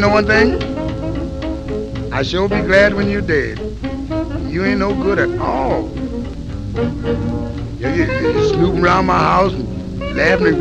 know one thing? I sure be glad when you're dead. You ain't no good at all. You're snooping around my house and laughing and